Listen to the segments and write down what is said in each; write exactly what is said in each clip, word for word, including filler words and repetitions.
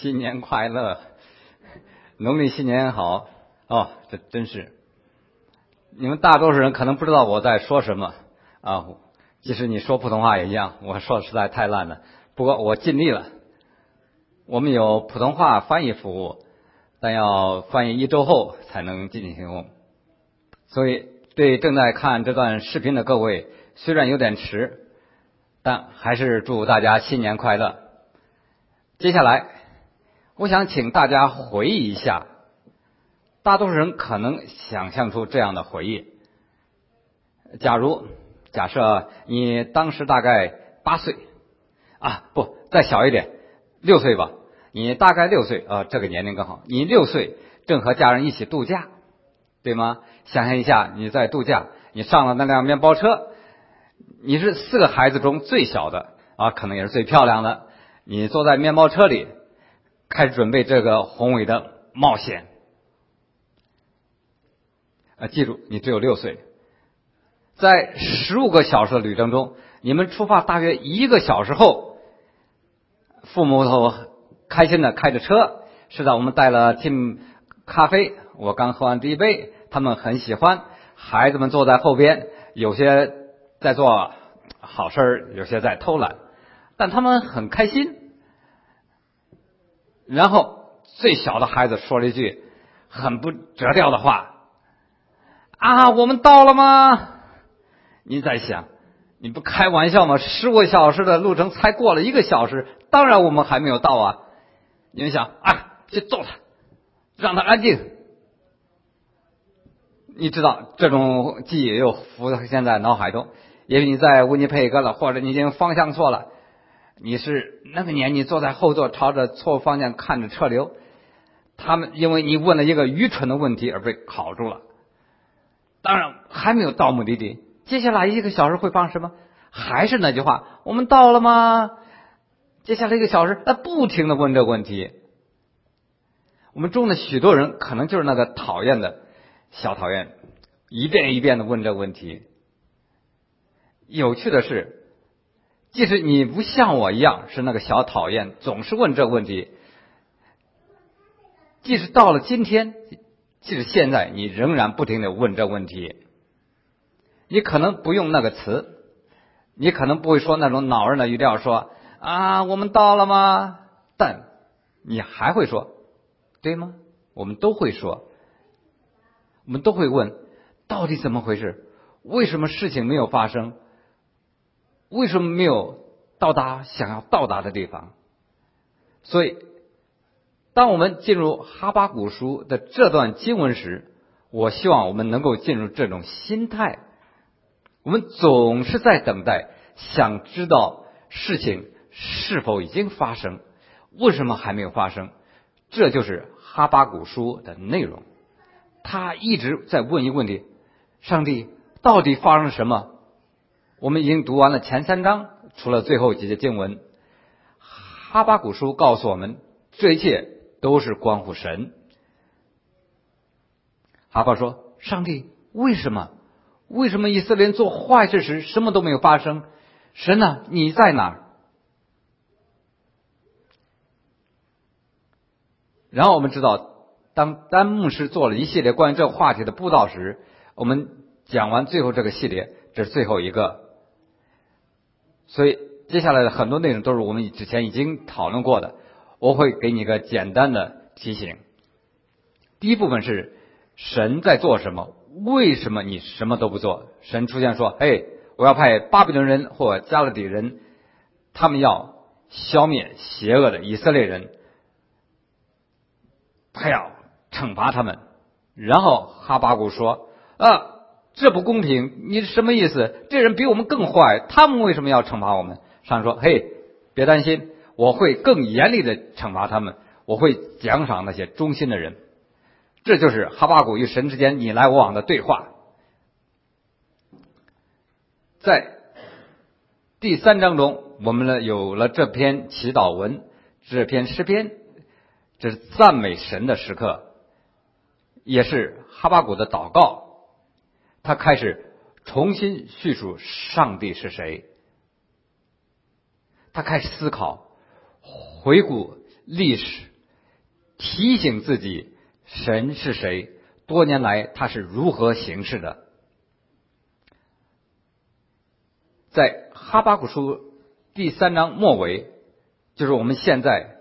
新年快乐，农历新年好哦，这真是，你们大多数人可能不知道我在说什么啊，即使你说普通话也一样，我说的实在太烂了，不过我尽力了。我们有普通话翻译服务，但要翻译一周后才能进行，所以对正在看这段视频的各位，虽然有点迟，但还是祝大家新年快乐。接下来我想请大家回忆一下，大多数人可能想象出这样的回忆。假如假设你当时大概八岁啊，不，再小一点，六岁吧，你大概六岁啊，这个年龄更好，你六岁正和家人一起度假，对吗？想象一下你在度假，你上了那辆面包车，你是四个孩子中最小的啊，可能也是最漂亮的，你坐在面包车里开始准备这个宏伟的冒险啊！记住，你只有六岁。在十五个小时的旅程中，你们出发大约一个小时后，父母都开心的开着车，是的，我们带了进咖啡，我刚喝完第一杯，他们很喜欢，孩子们坐在后边，有些在做好事，有些在偷懒，但他们很开心。然后最小的孩子说了一句很不着调的话啊，我们到了吗？你在想，你不开玩笑吗？十五个小时的路程才过了一个小时，当然我们还没有到啊。你们想啊，去揍他，让他安静。你知道这种记忆又浮现在脑海中，也许你在温尼佩格了，或者你已经方向错了，你是那个年纪坐在后座朝着错误方向看着车流，他们因为你问了一个愚蠢的问题而被考住了。当然还没有到目的地，接下来一个小时会发生什么？还是那句话，我们到了吗？接下来一个小时他不停地问这个问题。我们中的许多人可能就是那个讨厌的小讨厌，一遍一遍地问这个问题。有趣的是，即使你不像我一样是那个小讨厌，总是问这个问题，即使到了今天，即使现在，你仍然不停地问这个问题。你可能不用那个词，你可能不会说那种恼人的语调说啊，我们到了吗？但你还会说，对吗？我们都会说，我们都会问，到底怎么回事？为什么事情没有发生？为什么没有到达想要到达的地方？所以当我们进入哈巴谷书的这段经文时，我希望我们能够进入这种心态。我们总是在等待，想知道事情是否已经发生，为什么还没有发生？这就是哈巴谷书的内容。他一直在问一个问题：上帝，到底发生了什么？我们已经读完了前三章，除了最后几节经文。哈巴谷书告诉我们，这一切都是关乎神。哈巴说：上帝，为什么？为什么以色列人做坏事时什么都没有发生？神啊，你在哪儿？然后我们知道，当丹牧师做了一系列关于这个话题的布道时，我们讲完最后这个系列，这是最后一个。所以接下来的很多内容都是我们之前已经讨论过的，我会给你一个简单的提醒。第一部分是神在做什么，为什么你什么都不做？神出现说，嘿，我要派巴比伦人或加勒底人，他们要消灭邪恶的以色列人，他要惩罚他们。然后哈巴谷说啊，这不公平，你什么意思？这人比我们更坏，他们为什么要惩罚我们？上帝说，嘿，别担心，我会更严厉的惩罚他们，我会奖赏那些忠心的人。这就是哈巴谷与神之间你来我往的对话。在第三章中，我们呢有了这篇祈祷文，这篇诗篇，这是赞美神的时刻，也是哈巴谷的祷告。他开始重新叙述上帝是谁，他开始思考，回顾历史提醒自己神是谁，多年来他是如何行事的。在哈巴谷书第三章末尾，就是我们现在，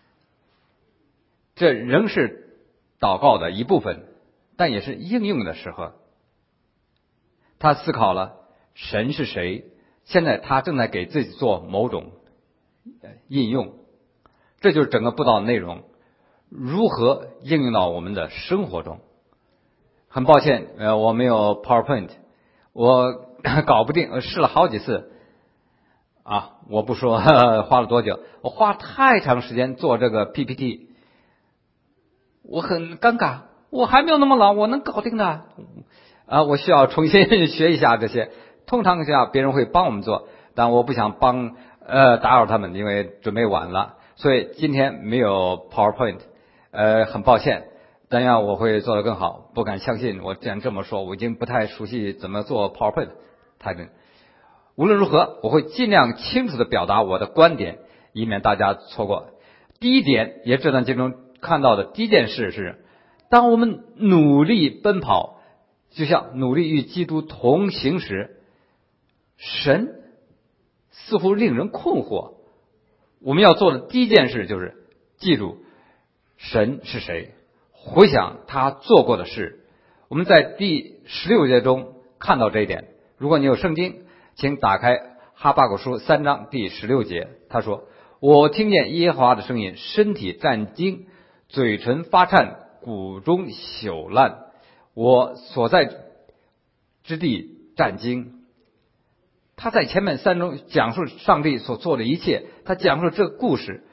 这仍是祷告的一部分，但也是应用的时候。他思考了神是谁，现在他正在给自己做某种应用，这就是整个布道的内容，如何应用到我们的生活中。很抱歉，呃，我没有 PowerPoint， 我搞不定，我试了好几次啊，我不说呵呵花了多久，我花太长时间做这个 P P T， 我很尴尬，我还没有那么老，我能搞定的啊，我需要重新学一下这些。通常下别人会帮我们做，但我不想帮呃打扰他们，因为准备晚了，所以今天没有 PowerPoint， 呃，很抱歉。但愿我会做得更好，不敢相信我既然这么说，我已经不太熟悉怎么做 PowerPoint， 太真。无论如何，我会尽量清楚地表达我的观点，以免大家错过。第一点，也这段经中看到的第一件事是，当我们努力奔跑，就像努力与基督同行时，神似乎令人困惑。我们要做的第一件事就是记住神是谁，回想他做过的事。我们在第十六节中看到这一点。如果你有圣经，请打开哈巴谷书三章第十六节，他说：我听见耶和华的声音，身体战惊，嘴唇发颤，骨中朽烂，我所在之地战惊。他在前面三中讲述上帝所做的一切，他讲述这个故事，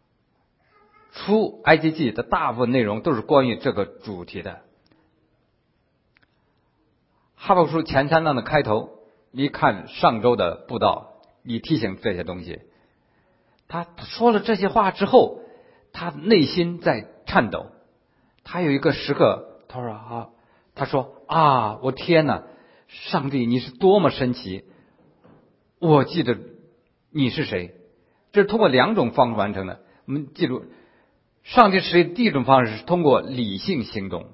出埃及记的大部分内容都是关于这个主题的。哈巴谷书前三章的开头，你看上周的布道，你提醒这些东西。他说了这些话之后，他内心在颤抖。他有一个时刻，他说啊，他说啊，我天哪，上帝你是多么神奇！我记得你是谁。这是通过两种方式完成的。我们记住，上帝是谁？第一种方式是通过理性行动。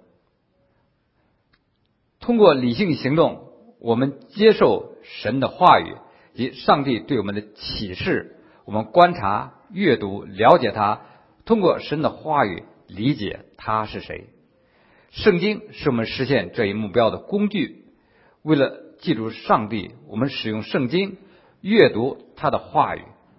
通过理性行动，我们接受神的话语及上帝对我们的启示，我们观察、阅读、了解他，通过神的话语理解他是谁。圣经是我们实现这一目标的工具。为了记住上帝，我们使用圣经，阅读他的话语。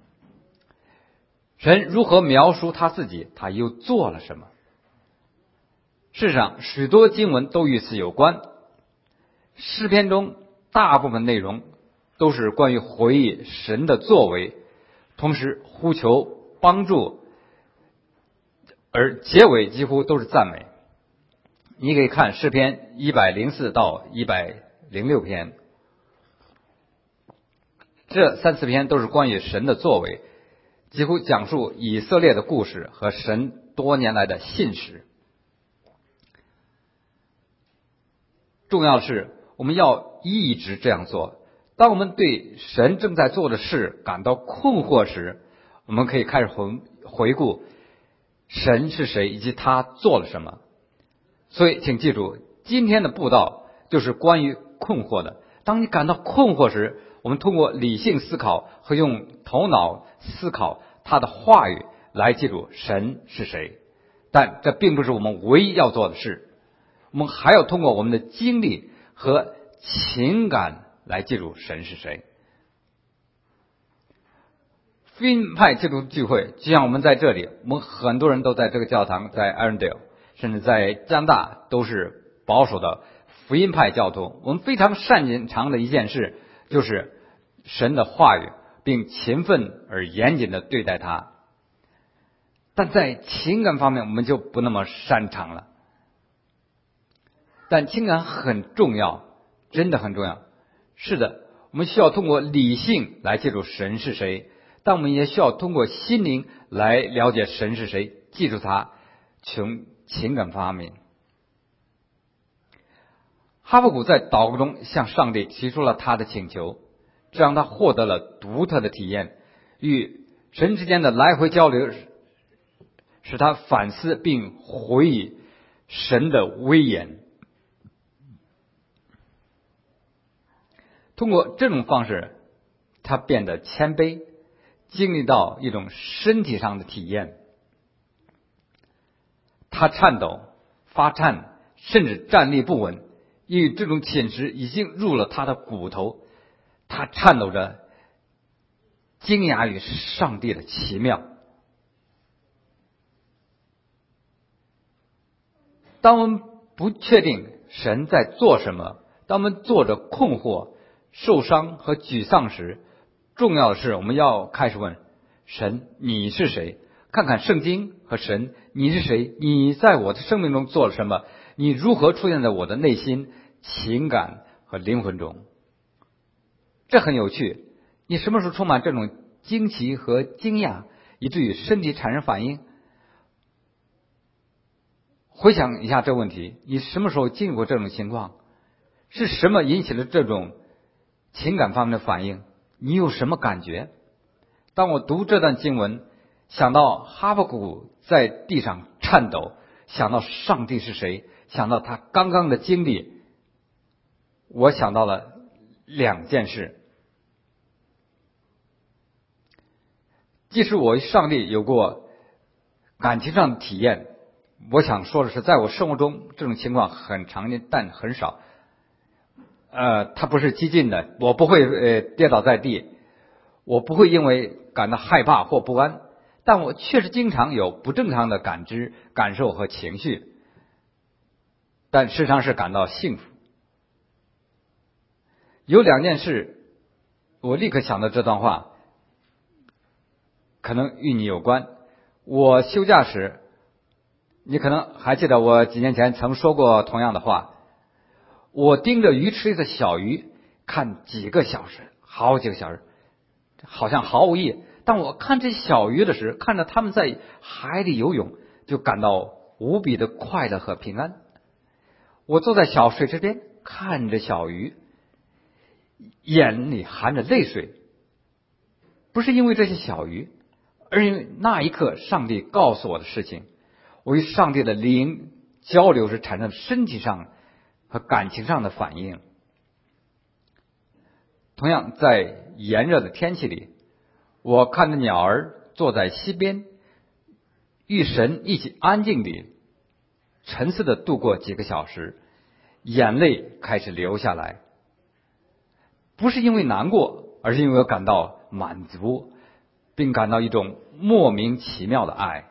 神如何描述他自己，他又做了什么？事实上，许多经文都与此有关。诗篇中大部分内容都是关于回忆神的作为，同时呼求帮助，而结尾几乎都是赞美。你可以看诗篇一百零四到一百零六篇，这三四篇都是关于神的作为，几乎讲述以色列的故事和神多年来的信实。重要的是，我们要一直这样做。当我们对神正在做的事感到困惑时，我们可以开始回回顾神是谁以及他做了什么。所以请记住，今天的布道就是关于困惑的。当你感到困惑时，我们通过理性思考和用头脑思考他的话语来记住神是谁。但这并不是我们唯一要做的事，我们还要通过我们的经历和情感来记住神是谁。福音派基督聚会，就像我们在这里，我们很多人都在这个教堂，在 Arendelle， 甚至在加拿大都是保守的福音派教徒。我们非常擅长的一件事就是神的话语，并勤奋而严谨的对待它。但在情感方面我们就不那么擅长了。但情感很重要，真的很重要。是的，我们需要通过理性来记住神是谁，但我们也需要通过心灵来了解神是谁，记住他，从情感方面。哈巴谷在祷告中向上帝提出了他的请求，这让他获得了独特的体验。与神之间的来回交流使使他反思并回忆神的威严。通过这种方式，他变得谦卑，经历到一种身体上的体验。他颤抖、发颤，甚至站立不稳，因为这种侵蚀已经入了他的骨头。他颤抖着，惊讶于上帝的奇妙。当我们不确定神在做什么，当我们做着困惑、受伤和沮丧时，重要的是我们要开始问神：你是谁？看看圣经和神，你是谁？你在我的生命中做了什么？你如何出现在我的内心、情感和灵魂中？这很有趣。你什么时候充满这种惊奇和惊讶，以至于身体产生反应？回想一下这个问题，你什么时候经历过这种情况？是什么引起了这种情感方面的反应？你有什么感觉？当我读这段经文，想到哈巴谷在地上颤抖，想到上帝是谁，想到他刚刚的经历，我想到了两件事。即使我与上帝有过感情上的体验，我想说的是，在我生活中这种情况很常见，但很少。呃，它不是激进的，我不会呃跌倒在地，我不会因为感到害怕或不安，但我确实经常有不正常的感知、感受和情绪，但时常是感到幸福。有两件事，我立刻想到这段话，可能与你有关。我休假时，你可能还记得我几年前曾说过同样的话。我盯着鱼池里的小鱼看几个小时，好几个小时，好像毫无意义。当我看这小鱼的时候，看着它们在海里游泳，就感到无比的快乐和平安。我坐在小水池边，看着小鱼，眼里含着泪水，不是因为这些小鱼，而因为那一刻上帝告诉我的事情。我与上帝的灵交流时产生身体上和感情上的反应。同样，在炎热的天气里，我看着鸟儿坐在溪边，与神一起安静地沉思地度过几个小时，眼泪开始流下来，不是因为难过，而是因为我感到满足，并感到一种莫名其妙的爱。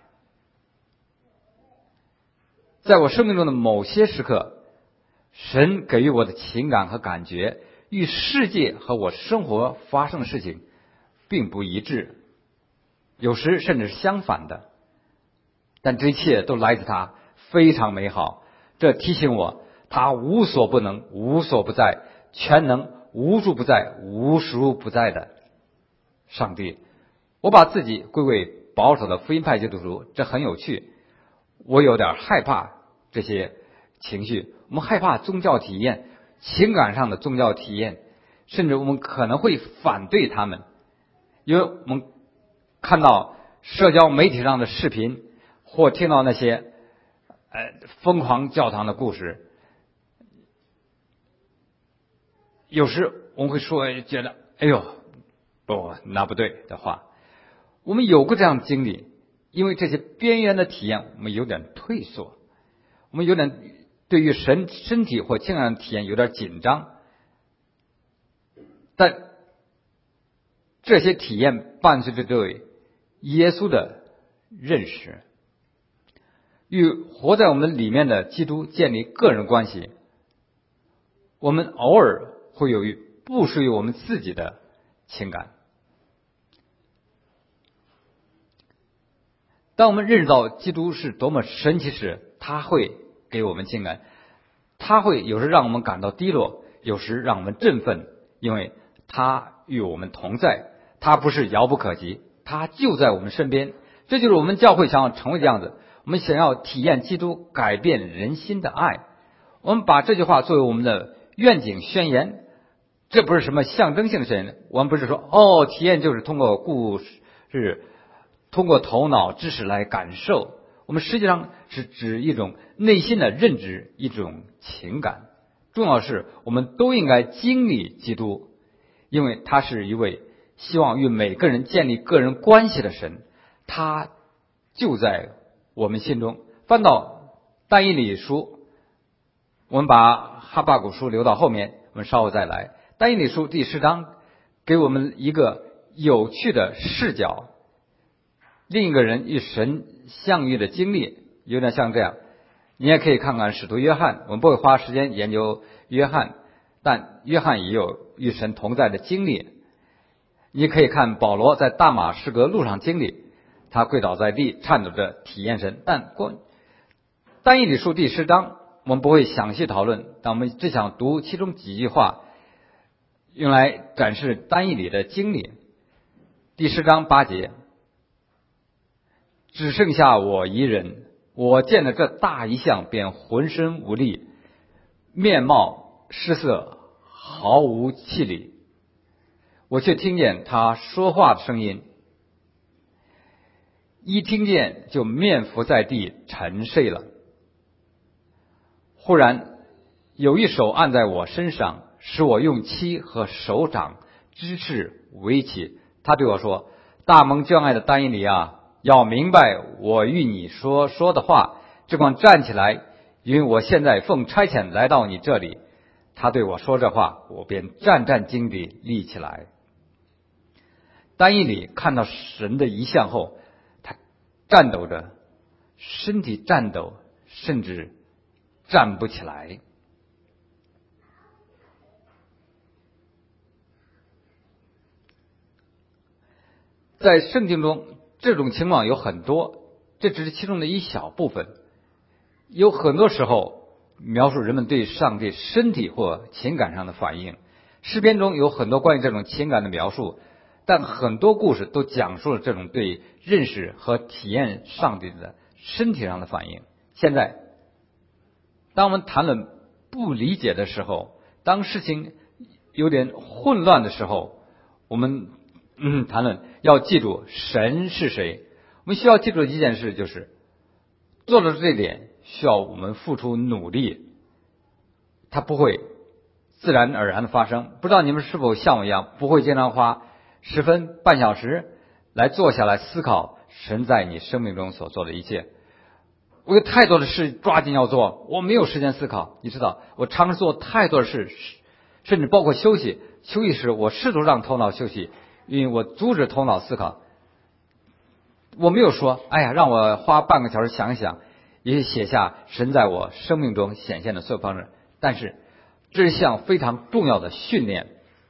在我生命中的某些时刻，神给予我的情感和感觉与世界和我生活发生的事情并不一致，有时甚至是相反的，但这一切都来自他，非常美好。这提醒我，他无所不能，无所不在，全能，无处不在，无处不在的上帝。我把自己归为保守的福音派基督徒，这很有趣。我有点害怕这些情绪，我们害怕宗教体验，情感上的宗教体验，甚至我们可能会反对他们，因为我们看到社交媒体上的视频，或听到那些呃疯狂教堂的故事，有时我们会说觉得哎呦不那不对的话。我们有过这样的经历，因为这些边缘的体验我们有点退缩，我们有点对于神身体或情感的体验有点紧张，但这些体验伴随着对耶稣的认识，与活在我们里面的基督建立个人关系。我们偶尔会有不属于我们自己的情感。当我们认识到基督是多么神奇时，他会给我们情感，他会有时让我们感到低落，有时让我们振奋，因为他与我们同在，他不是遥不可及，他就在我们身边。这就是我们教会想要成为的样子，我们想要体验基督改变人心的爱。我们把这句话作为我们的愿景宣言，这不是什么象征性的宣言，我们不是说哦，体验就是通过故事，通过头脑知识来感受， 我们实际上是指一种内心的认知，一种情感。重要是我们都应该经历基督，因为他是一位希望与每个人建立个人关系的神，他就在我们心中。翻到但以理书，我们把哈巴谷书留到后面，我们稍后再来。但以理书第十章给我们一个有趣的视角，另一个人与神相遇的经历，有点像这样。你也可以看看使徒约翰，我们不会花时间研究约翰，但约翰也有与神同在的经历。你可以看保罗在大马士革路上经历，他跪倒在地，颤抖着体验神。但关但以理书第十章我们不会详细讨论，但我们只想读其中几句话，用来展示但以理的经历。第十章八节，只剩下我一人，我见了这大异象，便浑身无力，面貌失色，毫无气力。我却听见他说话的声音，一听见就面伏在地沉睡了。忽然有一手按在我身上，使我用膝和手掌支持围起。他对我说：大蒙眷爱的但以理啊，要明白我与你说说的话，只管站起来，因为我现在奉差遣来到你这里。他对我说这话，我便战战兢地立起来。但以理看到神的异象后，他颤抖着，身体颤抖，甚至站不起来。在圣经中，这种情况有很多，这只是其中的一小部分。有很多时候描述人们对上帝身体或情感上的反应。诗篇中有很多关于这种情感的描述，但很多故事都讲述了这种对认识和体验上帝的身体上的反应。现在当我们谈论不理解的时候，当事情有点混乱的时候，我们嗯谈论要记住神是谁。我们需要记住的一件事就是，做到这一点需要我们付出努力，它不会自然而然的发生。不知道你们是否像我一样，不会经常花十分半小时来坐下来思考神在你生命中所做的一切。我有太多的事抓紧要做，我没有时间思考。你知道，我尝试做太多的事，甚至包括休息。休息时，我试图让头脑休息，因为我阻止头脑思考。我没有说，哎呀，让我花半个小时想一想，也写下神在我生命中显现的所有方式。但是，这是项非常重要的训练。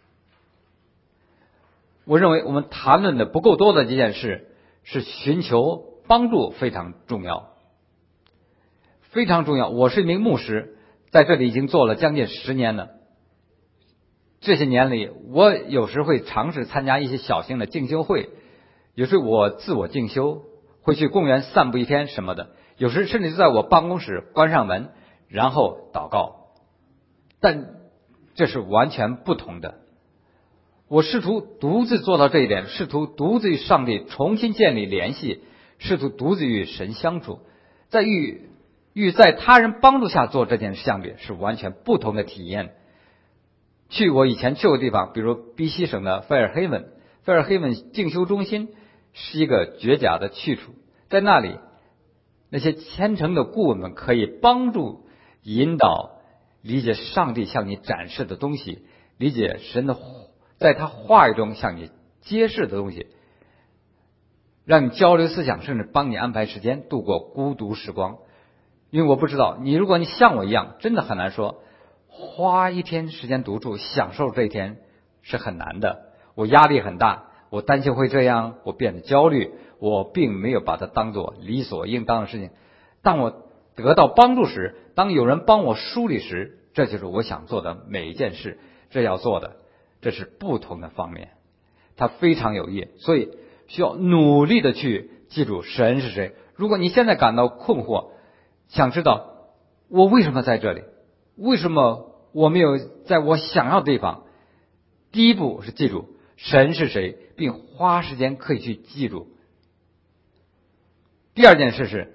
我认为我们谈论的不够多的这件事，是寻求帮助非常重要。非常重要。我是一名牧师，在这里已经做了将近十年了。这些年里，我有时会尝试参加一些小型的静修会，有时我自我静修，会去公园散步一天什么的，有时甚至是在我办公室关上门，然后祷告。但这是完全不同的。我试图独自做到这一点，试图独自与上帝重新建立联系，试图独自与神相处，在与与在他人帮助下做这件事相比，是完全不同的体验。去我以前去过的地方，比如宾夕省的费尔黑文，费尔黑文静修中心是一个绝佳的去处。在那里，那些虔诚的顾问们可以帮助引导理解上帝向你展示的东西，理解神的在他话语中向你揭示的东西，让你交流思想，甚至帮你安排时间度过孤独时光。因为我不知道你，如果你像我一样，真的很难说花一天时间独处享受这一天是很难的。我压力很大，我担心会这样，我变得焦虑，我并没有把它当作理所应当的事情。当我得到帮助时，当有人帮我梳理时，这就是我想做的每一件事。这要做的，这是不同的方面，它非常有益，所以需要努力的去记住神是谁。如果你现在感到困惑，想知道我为什么在这里，为什么我没有在我想要的地方，第一步是记住神是谁，并花时间可以去记住。第二件事是，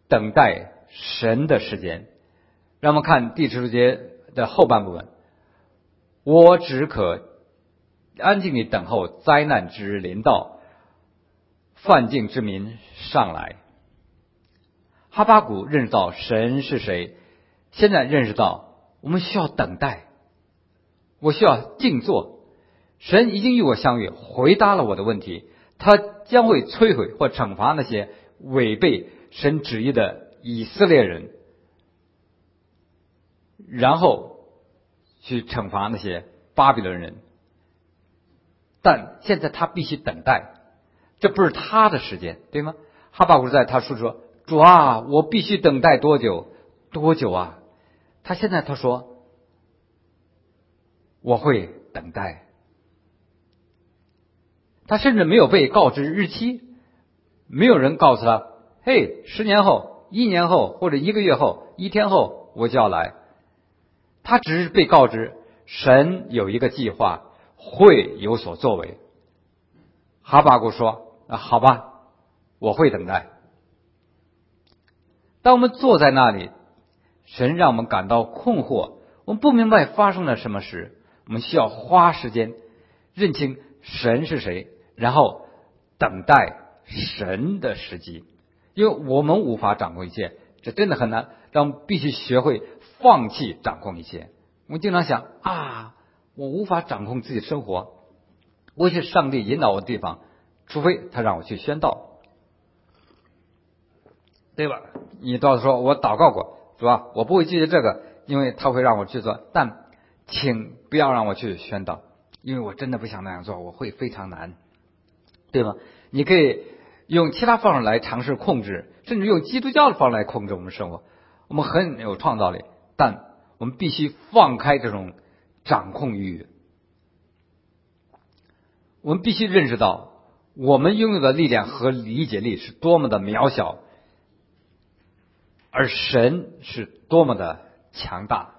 等待神的时间。让我们看第十节的后半部分，我只可安静地等候灾难之日临到，犯境之民上来。哈巴谷认识到神是谁，现在认识到我们需要等待，我需要静坐。神已经与我相遇，回答了我的问题，他将会摧毁或惩罚那些违背神旨意的以色列人，然后去惩罚那些巴比伦人。但现在他必须等待，这不是他的时间，对吗？哈巴谷在他书说，主啊，我必须等待多久？多久啊？他现在他说，我会等待。他甚至没有被告知日期，没有人告诉他，嘿，十年后、一年后或者一个月后、一天后我就要来。他只是被告知神有一个计划，会有所作为。哈巴谷说，啊，好吧，我会等待。当我们坐在那里，神让我们感到困惑，我们不明白发生了什么事，我们需要花时间认清神是谁，然后等待神的时机。因为我们无法掌控一切，这真的很难，让我们必须学会放弃掌控一切。我们经常想啊，我无法掌控自己的生活，我是上帝引导我的地方，除非他让我去宣道，对吧？你倒是说我祷告过，是吧？我不会拒绝这个，因为他会让我去做，但请不要让我去宣道，因为我真的不想那样做，我会非常难，对吗？你可以用其他方式来尝试控制，甚至用基督教的方式来控制我们生活，我们很有创造力，但我们必须放开这种掌控欲。我们必须认识到，我们拥有的力量和理解力是多么的渺小，而神是多么的强大。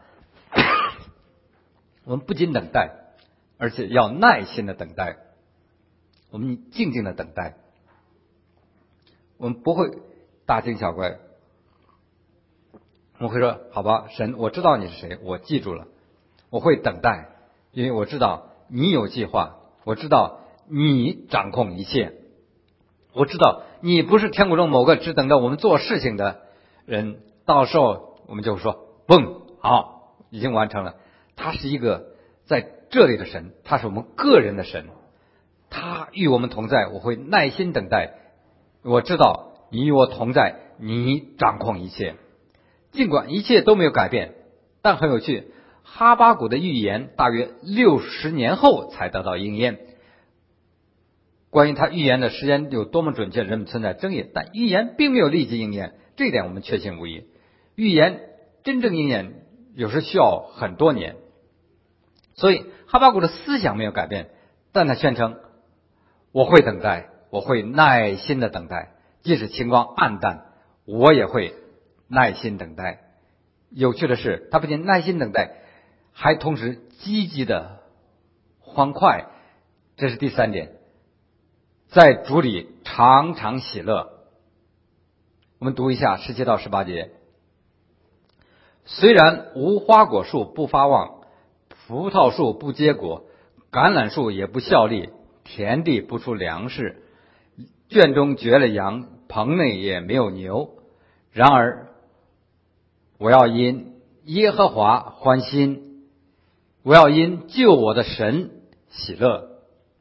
我们不仅等待，而且要耐心的等待，我们静静的等待，我们不会大惊小怪，我们会说，好吧，神，我知道你是谁，我记住了，我会等待，因为我知道你有计划，我知道你掌控一切，我知道你不是天国中某个只等着我们做事情的人，到时候我们就说，嘣，好，已经完成了。他是一个在这里的神，他是我们个人的神，他与我们同在，我会耐心等待，我知道你与我同在，你掌控一切。尽管一切都没有改变，但很有趣，哈巴谷的预言大约六十年后才得到应验。关于他预言的时间有多么准确，人们存在争议，但预言并没有立即应验，这一点我们确信无疑。预言真正应验有时需要很多年，所以哈巴谷的思想没有改变，但他宣称，我会等待，我会耐心的等待，即使情况暗淡，我也会耐心等待。有趣的是，他不仅耐心等待，还同时积极的欢快，这是第三点，在主里常常喜乐。我们读一下十七到十八节。虽然无花果树不发旺，葡萄树不结果，橄榄树也不效力，田地不出粮食，圈中绝了羊，棚内也没有牛，然而我要因耶和华欢心，我要因救我的神喜乐。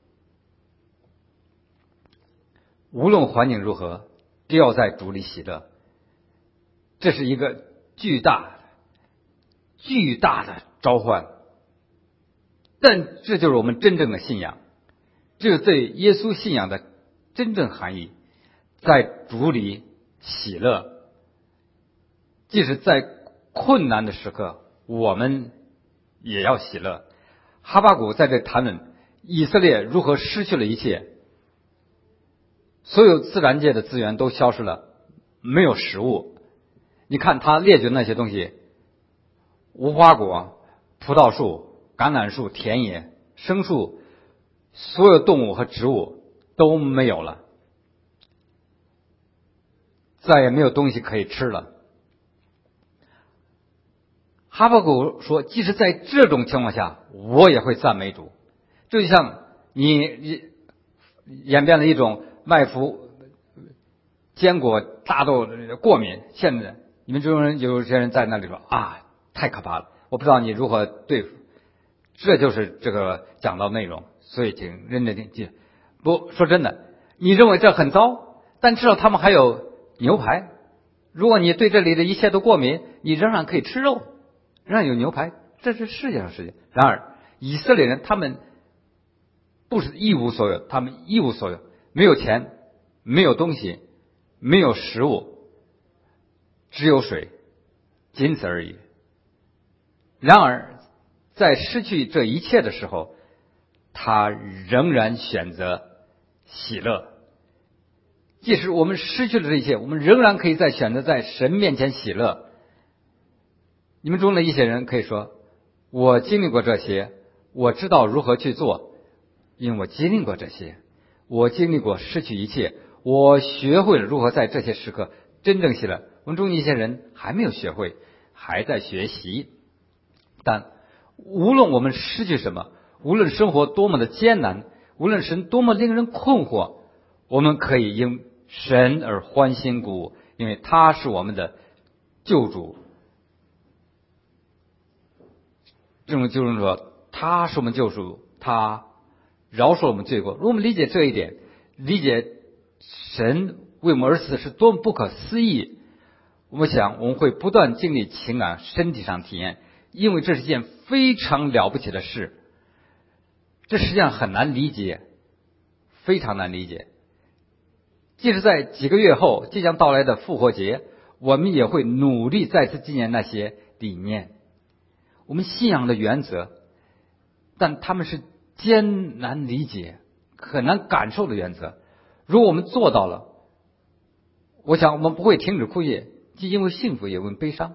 无论环境如何，都要在主里喜乐。这是一个巨大巨大的召唤，但这就是我们真正的信仰，这是对耶稣信仰的真正含义，在主里喜乐。即使在困难的时刻，我们也要喜乐。哈巴谷在这谈论以色列如何失去了一切，所有自然界的资源都消失了，没有食物。你看他列举那些东西，无花果、葡萄树、橄榄树、田野、牲畜，所有动物和植物都没有了。 再也没有东西可以吃了。哈巴谷说，即使在这种情况下，我也会赞美主。这就像你演变了一种麦麸、坚果、大豆过敏，现在你们中人有些人在那里说啊，太可怕了，我不知道你如何对付。这就是这个讲到内容，所以请认真听记。不说真的，你认为这很糟，但至少他们还有牛排。如果你对这里的一切都过敏，你仍然可以吃肉，仍然有牛排，这是世界上事情。然而以色列人他们不是一无所有，他们一无所有，没有钱，没有东西，没有食物，只有水，仅此而已。然而在失去这一切的时候，他仍然选择喜乐。即使我们失去了这一切，我们仍然可以在选择在神面前喜乐。你们中的一些人可以说，我经历过这些，我知道如何去做，因为我经历过这些，我经历过失去一切，我学会了如何在这些时刻真正喜乐。我们中一些人还没有学会，还在学习。但无论我们失去什么，无论生活多么的艰难，无论神多么令人困惑，我们可以因神而欢欣鼓舞，因为他是我们的救主。这种救主说，他是我们救主，他饶恕我们罪过。如果我们理解这一点，理解神为我们而死是多么不可思议，我们想我们会不断经历情感、身体上体验，因为这是件非常了不起的事。这实际上很难理解，非常难理解。即使在几个月后即将到来的复活节，我们也会努力再次纪念那些理念，我们信仰的原则，但他们是艰难理解、很难感受的原则。如果我们做到了，我想我们不会停止哭泣，既因为幸福也因为悲伤，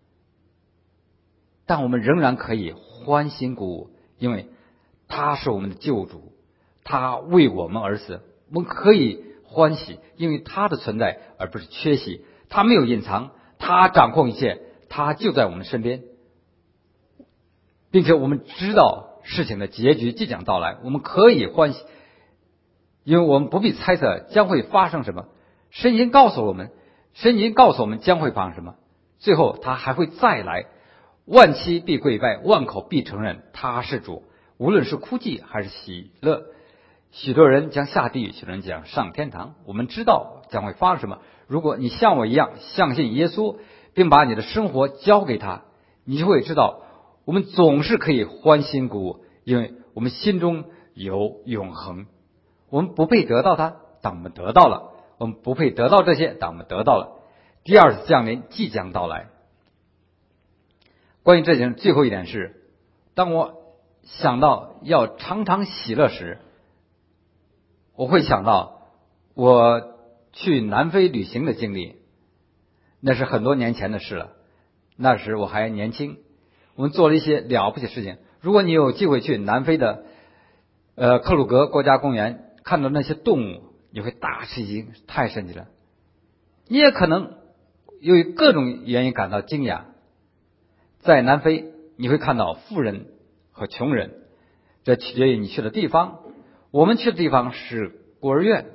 但我们仍然可以欢欣鼓舞，因为他是我们的救主，他为我们而死。我们可以欢喜，因为他的存在而不是缺席，他没有隐藏，他掌控一切，他就在我们身边，并且我们知道事情的结局即将到来，我们可以欢喜，因为我们不必猜测将会发生什么，神已经告诉我们，神已经告诉我们将会发生什么，最后他还会再来，万膝必跪拜，万口必承认他是主。无论是哭泣还是喜乐，许多人将下地狱，许多人将上天堂。我们知道将会发生什么。如果你像我一样相信耶稣，并把你的生活交给他，你就会知道我们总是可以欢欣鼓舞，因为我们心中有永恒。我们不配得到它，但我们得到了；我们不配得到这些，但我们得到了。第二次降临即将到来。关于这件最后一点是，当我想到要常常喜乐时，我会想到我去南非旅行的经历。那是很多年前的事了，那时我还年轻，我们做了一些了不起的事情。如果你有机会去南非的呃克鲁格国家公园，看到那些动物，你会大吃一惊，太神奇了。你也可能由于各种原因感到惊讶。在南非你会看到富人和穷人，这取决于你去的地方。我们去的地方是孤儿院，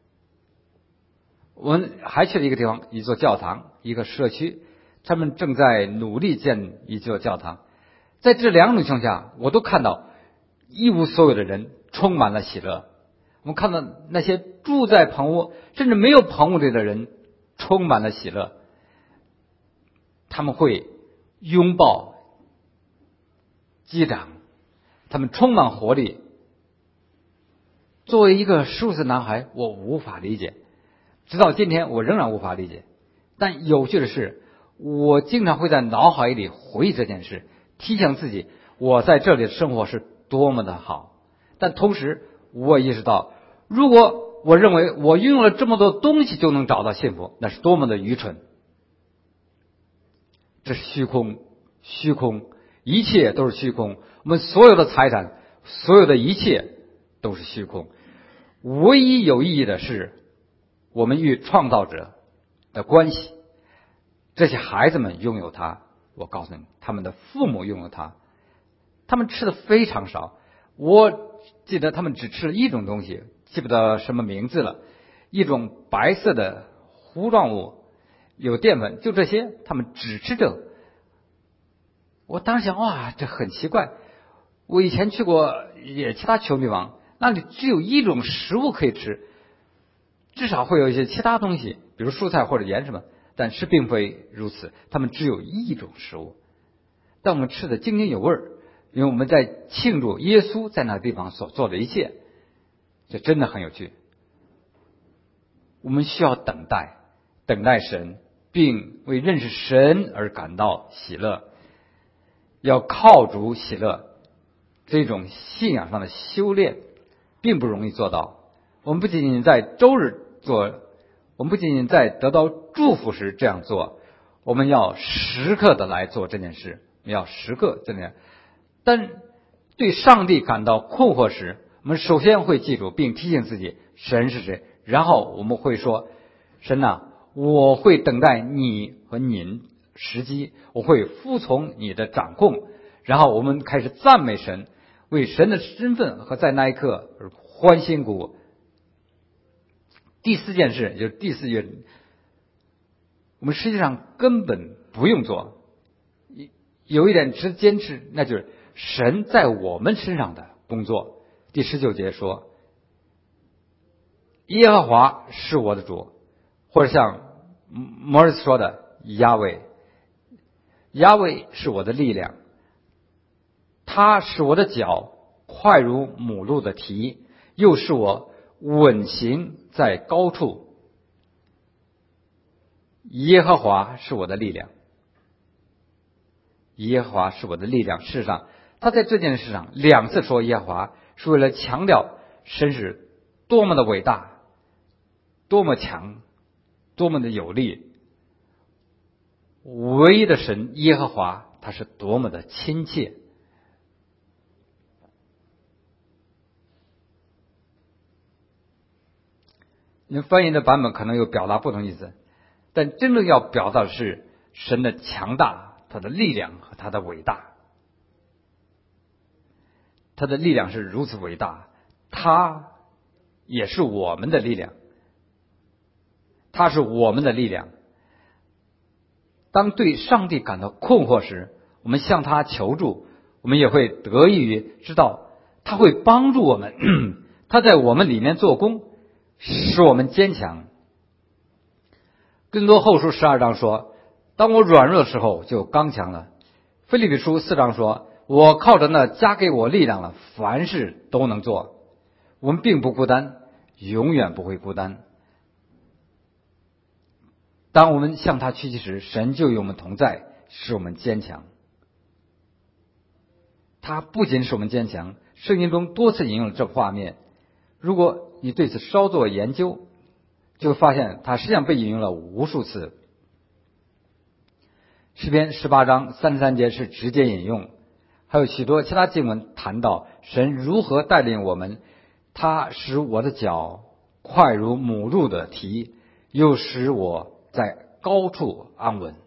我们还去了一个地方，一座教堂，一个社区，他们正在努力建一座教堂。在这两种情况下，我都看到一无所有的人充满了喜乐。我们看到那些住在棚屋甚至没有棚屋里的人充满了喜乐，他们会拥抱击掌，他们充满活力。作为一个十五岁男孩，我无法理解，直到今天我仍然无法理解。但有趣的是，我经常会在脑海里回忆这件事，提醒自己我在这里的生活是多么的好。但同时我意识到，如果我认为我拥有了这么多东西就能找到幸福，那是多么的愚蠢。这是虚空，虚空，一切都是虚空。我们所有的财产，所有的一切都是虚空。唯一有意义的是，我们与创造者的关系。这些孩子们拥有它，我告诉你，他们的父母拥有它，他们吃的非常少。我记得他们只吃了一种东西，记不得什么名字了，一种白色的糊状物，有淀粉，就这些，他们只吃这个。我当时想，哇，这很奇怪。我以前去过也其他穷地方，那里只有一种食物可以吃，至少会有一些其他东西，比如蔬菜或者盐什么，但是并非如此，他们只有一种食物，但我们吃的津津有味，因为我们在庆祝耶稣在那个地方所做的一切，这真的很有趣。我们需要等待，等待神，并为认识神而感到喜乐，要靠主喜乐。这种信仰上的修炼并不容易做到。我们不仅仅在周日做，我们不仅仅在得到祝福时这样做，我们要时刻的来做这件事，要时刻这样。但对上帝感到困惑时，我们首先会记住并提醒自己神是谁，然后我们会说，神啊，我会等待你和您时机，我会服从你的掌控。然后我们开始赞美神，为神的身份和在那一刻而欢欣鼓舞。第四件事就是第四月，我们实际上根本不用做，有一点值得坚持，那就是神在我们身上的工作。第十九节说，耶和华是我的主，或者像摩尔斯说的，亚伟，亚伟是我的力量，他使我的脚快如母鹿的蹄，又使我稳行在高处。耶和华是我的力量，耶和华是我的力量。事实上，他在这件事上两次说耶和华，是为了强调神是多么的伟大，多么强，多么的有力。唯一的神耶和华，他是多么的亲切。你们翻译的版本可能有表达不同意思，但真正要表达的是神的强大，他的力量和他的伟大。他的力量是如此伟大，他也是我们的力量，他是我们的力量。当对上帝感到困惑时，我们向他求助，我们也会得益于知道他会帮助我们，他在我们里面做工，使我们坚强。更多后书十二章说，当我软弱的时候就刚强了。腓立比书四章说，我靠着那加给我力量了，凡事都能做。我们并不孤单，永远不会孤单。当我们向他屈膝时，神就与我们同在，使我们坚强。他不仅使我们坚强，圣经中多次引用了这画面。如果你对此稍作研究，就会发现它实际上被引用了无数次。诗篇十八章三十三节是直接引用，还有许多其他经文谈到神如何带领我们，他使我的脚快如母鹿的蹄，又使我在高处安稳。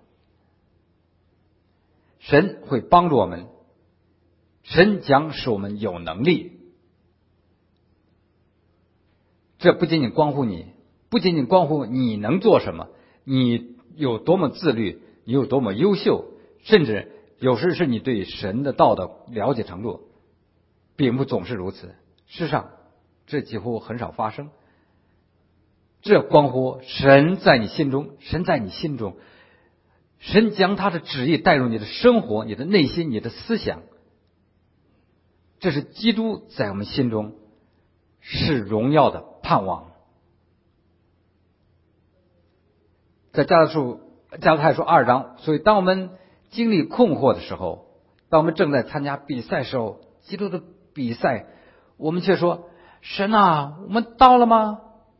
神会帮助我们，神将使我们有能力。这不仅仅关乎你，不仅仅关乎你能做什么，你有多么自律，你有多么优秀，甚至有时是你对神的道的了解程度，并不总是如此。事实上，这几乎很少发生。这关乎神在你心中，神在你心中，神将他的旨意带入你的生活，你的内心，你的思想。这是基督在我们心中是荣耀的盼望。在加拉书加拉太书二章，所以当我们经历困惑的时候，当我们正在参加比赛时候，基督的比赛，我们却说，神啊，我们到了吗？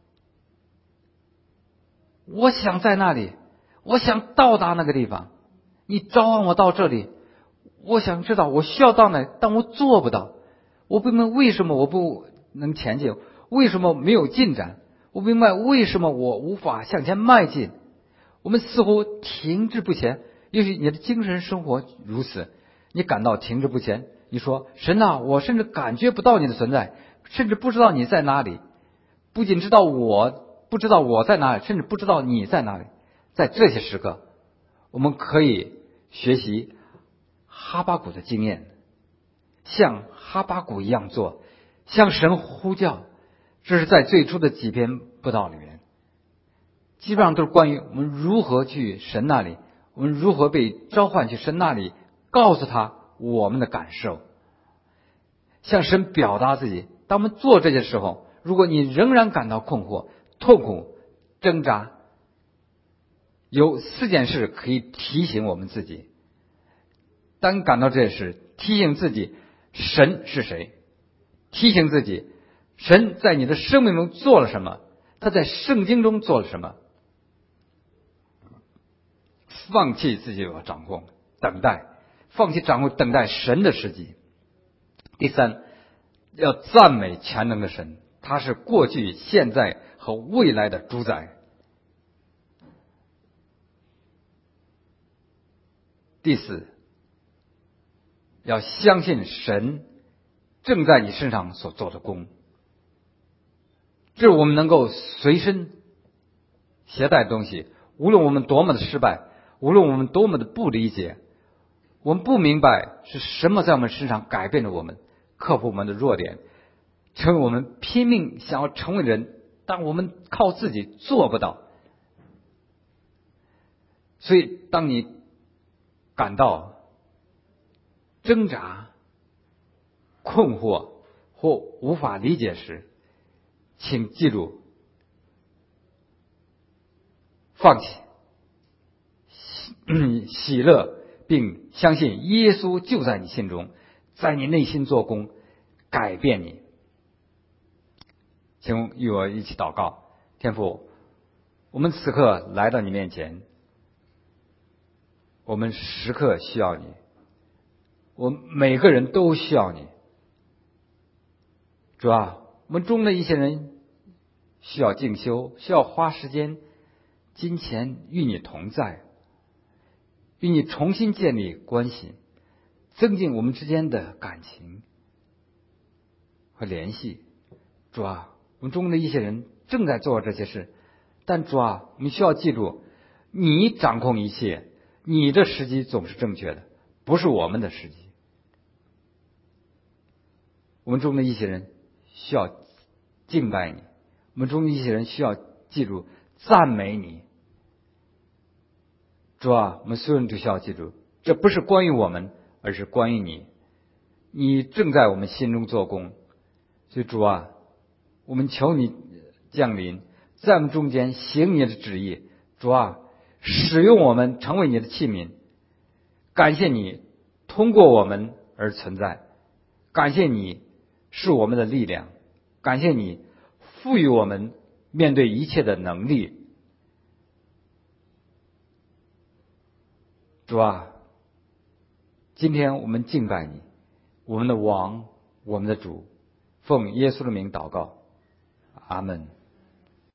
我想在那里，我想到达那个地方，你召唤我到这里，我想知道我需要到哪里，但我做不到。我不明白为什么我不能前进，为什么没有进展，我不明白为什么我无法向前迈进。 我们似乎停滞不前，也许你的精神生活如此，你感到停滞不前。你说神啊，我甚至感觉不到你的存在，甚至不知道你在哪里，不仅知道我不知道我在哪里，甚至不知道你在哪里。在这些时刻，我们可以学习哈巴谷的经验，像哈巴谷一样做，向神呼叫。这是在最初的几篇布道里面，基本上都是关于我们如何去神那里，我们如何被召唤去神那里，告诉他我们的感受，向神表达自己。当我们做这些时候，如果你仍然感到困惑、痛苦、挣扎，有四件事可以提醒我们自己。当你感到这些事，提醒自己神是谁，提醒自己神在你的生命中做了什么，他在圣经中做了什么。放弃自己的掌控，等待，放弃掌控，等待神的时机。第三，要赞美全能的神，他是过去、现在和未来的主宰。第四，要相信神正在你身上所做的工，这是我们能够随身携带的东西。无论我们多么的失败，无论我们多么的不理解，我们不明白是什么在我们身上改变着我们，克服我们的弱点，成为我们拼命想要成为的人，但我们靠自己做不到。所以当你感到挣扎、困惑或无法理解时，请记住，放弃，喜乐，并相信耶稣就在你心中，在你内心做工，改变你。请与我一起祷告。天父，我们此刻来到你面前，我们时刻需要你，我们每个人都需要你。主啊，我们中的一些人需要静修，需要花时间、金钱与你同在，与你重新建立关系，增进我们之间的感情和联系。主啊，我们中的一些人正在做这些事，但主啊，我们需要记住，你掌控一切，你的时机总是正确的，不是我们的时机。我们中的一些人需要敬拜你，我们中的一些人需要记住赞美你。主啊，我们所有人都需要记住，这不是关于我们，而是关于你，你正在我们心中做工。所以主啊，我们求你降临在我们中间，行你的旨意。主啊，使用我们成为你的器皿，感谢你通过我们而存在，感谢你是我们的力量，感谢你赋予我们面对一切的能力。主啊，今天我们敬拜你，我们的王，我们的主，奉耶稣的名祷告，阿们。